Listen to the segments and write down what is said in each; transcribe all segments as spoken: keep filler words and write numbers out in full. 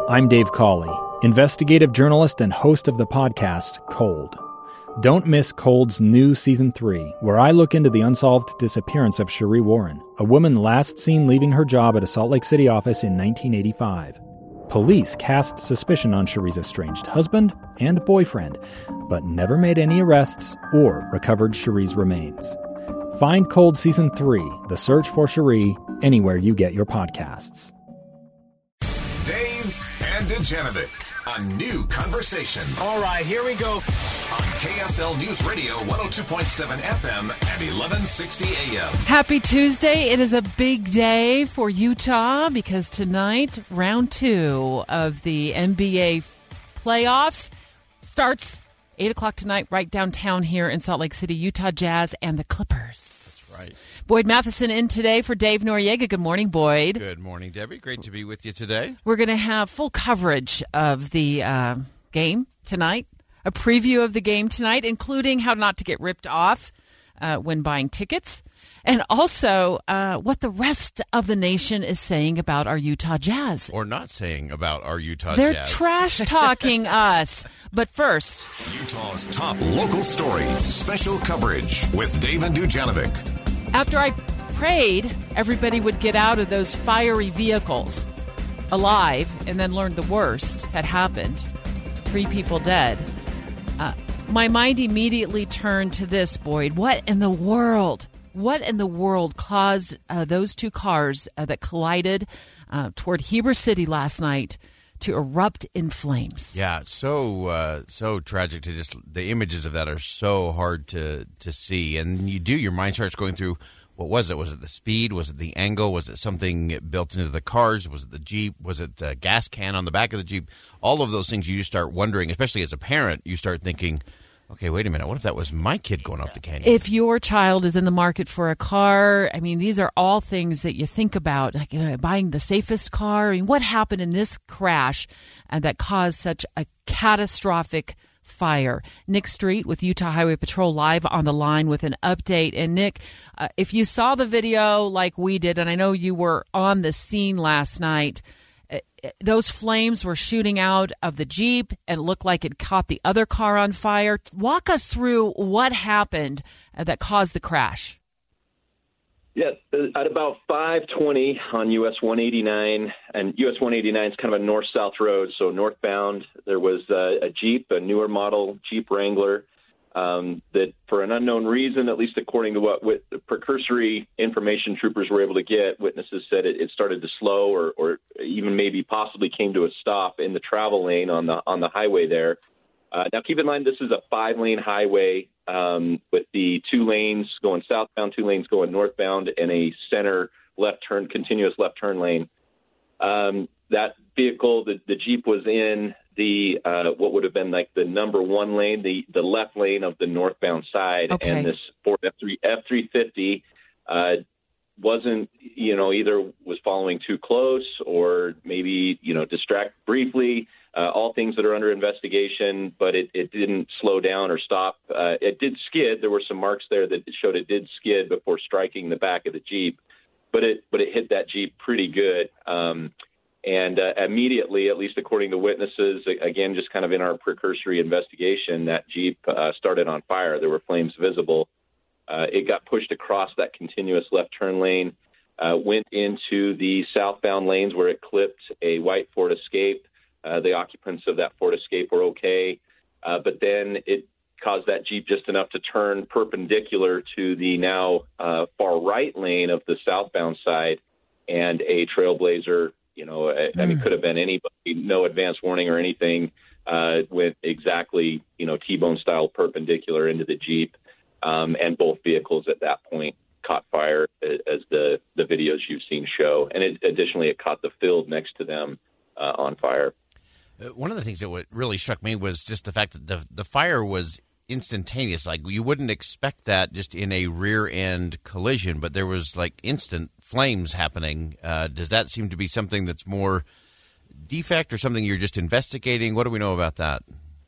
I'm Dave Cawley, investigative journalist and host of the podcast Cold. Don't miss Cold's new Season three, where I look into the unsolved disappearance of Cherie Warren, a woman last seen leaving her job at a Salt Lake City office in nineteen eighty-five. Police cast suspicion on Cherie's estranged husband and boyfriend, but never made any arrests or recovered Cherie's remains. Find Cold Season three, The Search for Cherie, anywhere you get your podcasts. Dave and Dujanovic, a new conversation. All right, here we go. On K S L News Radio, one oh two point seven F M and eleven sixty A M. Happy Tuesday. It is a big day for Utah because tonight, round two of the N B A playoffs starts eight o'clock tonight right downtown here in Salt Lake City. Utah Jazz and the Clippers. That's right. Boyd Matheson in today for Dave Noriega. Good morning, Boyd. Good morning, Debbie. Great to be with you today. We're going to have full coverage of the uh, game tonight, a preview of the game tonight, including how not to get ripped off uh, when buying tickets, and also uh, what the rest of the nation is saying about our Utah Jazz. Or not saying about our Utah They're Jazz. trash-talking us. But first, Utah's top local story, special coverage with Dave and Dujanovic. after I prayed everybody would get out of those fiery vehicles alive and then learned the worst had happened, three people dead, uh, my mind immediately turned to this, Boyd. What in the world? What in the world caused uh, those two cars uh, that collided uh, toward Heber City last night to erupt in flames? Yeah, so uh, so tragic to just the images of that are so hard to to see, and you do your mind starts going through. What was it? Was it the speed? Was it the angle? Was it something built into the cars? Was it the Jeep? Was it a gas can on the back of the Jeep? All of those things you just start wondering, especially as a parent, you start thinking, okay, wait a minute, what if that was my kid going off the canyon? If your child is in the market for a car, I mean, these are all things that you think about, like, you know, buying the safest car. I mean, what happened in this crash uh, that caused such a catastrophic fire? Nick Street with Utah Highway Patrol live on the line with an update. And Nick, uh, if you saw the video like we did, and I know you were on the scene last night, uh, those flames were shooting out of the Jeep and it looked like it caught the other car on fire. Walk us through what happened uh, that caused the crash. Yeah, at about five twenty on U S one eighty-nine, and U S one eighty-nine is kind of a north-south road, so northbound, there was a, a Jeep, a newer model Jeep Wrangler, um, that for an unknown reason, at least according to what with the precursory information troopers were able to get, witnesses said it, it started to slow or, or even maybe possibly came to a stop in the travel lane on the on the highway there. Uh, now, keep in mind, this is a five-lane highway um, with the two lanes going southbound, two lanes going northbound, and a center left turn, continuous left turn lane. Um, that vehicle, the, the Jeep, was in the uh, what would have been like the number one lane, the, the left lane of the northbound side, Okay. and this Ford F three fifty uh, wasn't, you know, either was following too close or maybe, you know, distract briefly. Uh, all things that are under investigation, but it, it didn't slow down or stop. Uh, it did skid. There were some marks there that showed it did skid before striking the back of the Jeep, but it but it hit that Jeep pretty good. Um, and uh, immediately, at least according to witnesses, again, just kind of in our precursory investigation, that Jeep uh, started on fire. There were flames visible. Uh, it got pushed across that continuous left turn lane, uh, went into the southbound lanes where it clipped a white Ford Escape. Uh, the occupants of that Ford Escape were okay, uh, but then it caused that Jeep just enough to turn perpendicular to the now uh, far right lane of the southbound side, and a Trailblazer, you know, I, mm. I mean, could have been anybody, no advance warning or anything, uh, went exactly, you know, T-bone style perpendicular into the Jeep, um, and both vehicles at that point caught fire, as the, the videos you've seen show, and it, additionally, it caught the field next to them uh, on fire. One of the things that really struck me was just the fact that the the fire was instantaneous. Like, you wouldn't expect that just in a rear-end collision, but there was, like, instant flames happening. Uh, does that seem to be something that's more defect or something you're just investigating? What do we know about that?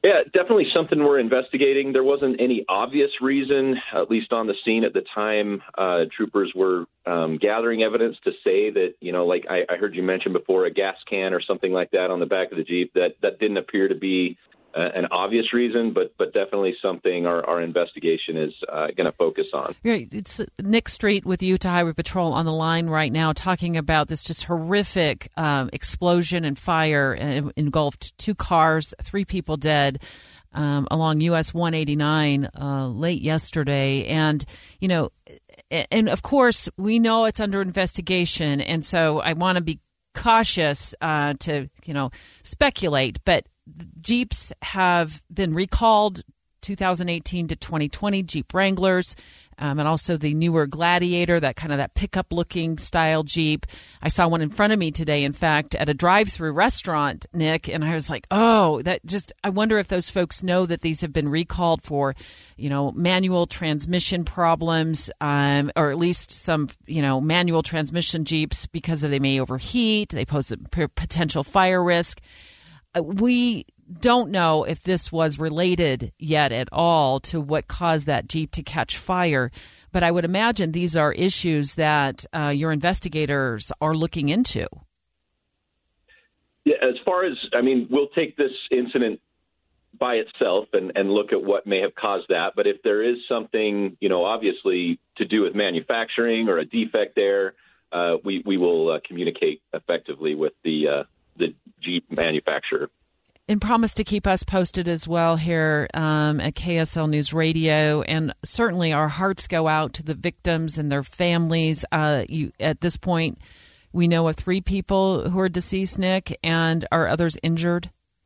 Yeah, definitely something we're investigating. There wasn't any obvious reason, at least on the scene at the time. Uh, troopers were um, gathering evidence to say that, you know, like I, I heard you mention before, a gas can or something like that on the back of the Jeep. That that didn't appear to be uh, an obvious reason, but but definitely something our, our investigation is uh, going to focus on. Right. It's Nick Street with Utah Highway Patrol on the line right now, talking about this just horrific um, explosion and fire. It engulfed two cars, three people dead um, along U S one eighty-nine uh, late yesterday. And, you know, and of course, we know it's under investigation. And so I want to be cautious uh, to, you know, speculate. But Jeeps have been recalled two thousand eighteen to twenty twenty, Jeep Wranglers, um, and also the newer Gladiator, that kind of that pickup-looking style Jeep. I saw one in front of me today, in fact, at a drive-through restaurant, Nick, and I was like, oh, that just, I wonder if those folks know that these have been recalled for, you know, manual transmission problems, um, or at least some, you know, manual transmission Jeeps because they may overheat, they pose a p- potential fire risk. We don't know if this was related yet at all to what caused that Jeep to catch fire, but I would imagine these are issues that uh, your investigators are looking into. Yeah, as far as, I mean, we'll take this incident by itself and, and look at what may have caused that. But if there is something, you know, obviously to do with manufacturing or a defect there, uh, we, we will uh, communicate effectively with the uh, the Jeep manufacturer. And promise to keep us posted as well here um, at K S L News Radio. And certainly our hearts go out to the victims and their families. Uh, you, at this point, we know of three people who are deceased, Nick, and are others injured?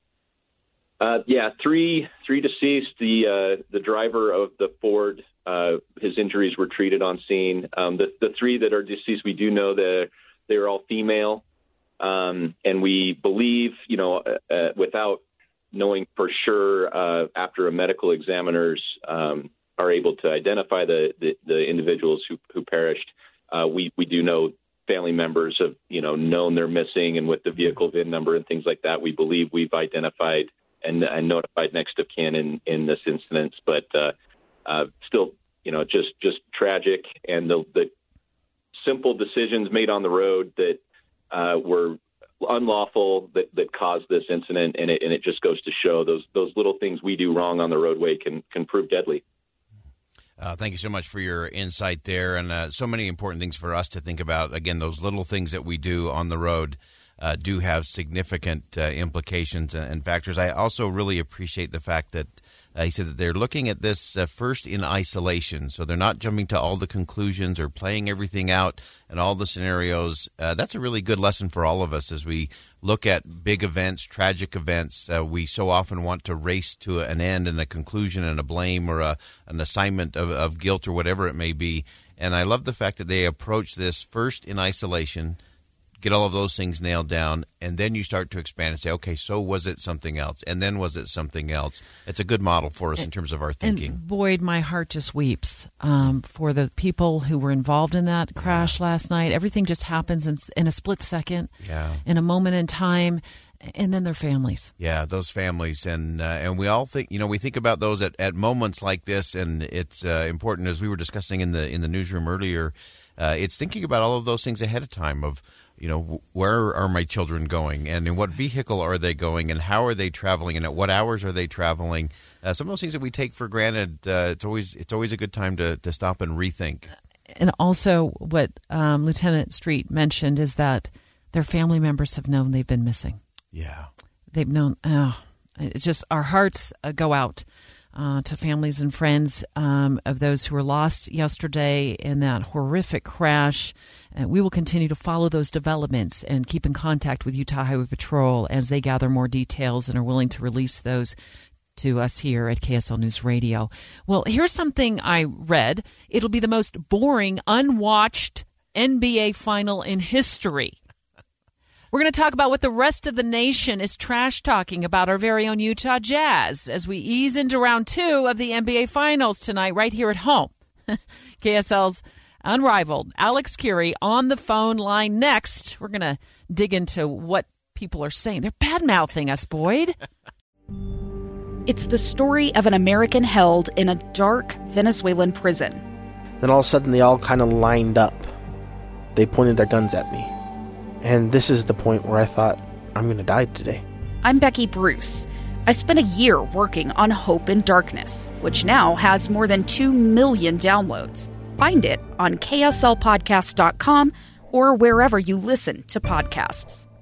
Uh, yeah, three three deceased. The uh, the driver of the Ford, uh, his injuries were treated on scene. Um, the, the three that are deceased, we do know that they're all female. Um, and we believe, you know, uh, uh, without knowing for sure, uh, after a medical examiners um, are able to identify the, the, the individuals who, who perished, uh, we, we do know family members have, you know, known they're missing, and with the vehicle V I N number and things like that, we believe we've identified and, and notified next of kin in, in this instance. But uh, uh, still, you know, just just tragic, and the, the simple decisions made on the road that Uh, were unlawful that, that caused this incident, and it, and it just goes to show those those little things we do wrong on the roadway can can prove deadly. Uh, thank you so much for your insight there, and uh, so many important things for us to think about. Again, those little things that we do on the road uh, do have significant uh, implications and, and factors. I also really appreciate the fact that Uh, he said that they're looking at this uh, first in isolation, so they're not jumping to all the conclusions or playing everything out and all the scenarios. Uh, that's a really good lesson for all of us as we look at big events, tragic events. Uh, we so often want to race to an end and a conclusion and a blame or a, an assignment of, of guilt or whatever it may be. And I love the fact that they approach this first in isolation, get all of those things nailed down, and then you start to expand and say, okay, so was it something else? And then was it something else? It's a good model for us in terms of our thinking. And Boyd, my heart just weeps um, for the people who were involved in that crash yeah. last night. Everything just happens in, in a split second, yeah. in a moment in time, and then their families. Yeah, those families. And uh, and we all think, you know, we think about those at, at moments like this, and it's uh, important, as we were discussing in the, in the newsroom earlier, uh, it's thinking about all of those things ahead of time of, you know, where are my children going, and in what vehicle are they going, and how are they traveling, and at what hours are they traveling? Uh, some of those things that we take for granted, uh, it's always it's always a good time to, to stop and rethink. And also what um, Lieutenant Street mentioned is that their family members have known they've been missing. Yeah. They've known, oh, it's just our hearts uh, go out uh, to families and friends um, of those who were lost yesterday in that horrific crash. Uh, we will continue to follow those developments and keep in contact with Utah Highway Patrol as they gather more details and are willing to release those to us here at K S L News Radio. Well, here's something I read. It'll be the most boring, unwatched N B A final in history. We're going to talk about what the rest of the nation is trash talking about our very own Utah Jazz as we ease into round two of the N B A Finals tonight right here at home. K S L's unrivaled Alex Curie on the phone line next. We're going to dig into what people are saying. They're bad-mouthing us, Boyd. It's the story of an American held in a dark Venezuelan prison. Then all of a sudden they all kind of lined up. They pointed their guns at me. And this is the point where I thought, I'm going to die today. I'm Becky Bruce. I spent a year working on Hope in Darkness, which now has more than two million downloads. Find it on K S L podcast dot com or wherever you listen to podcasts.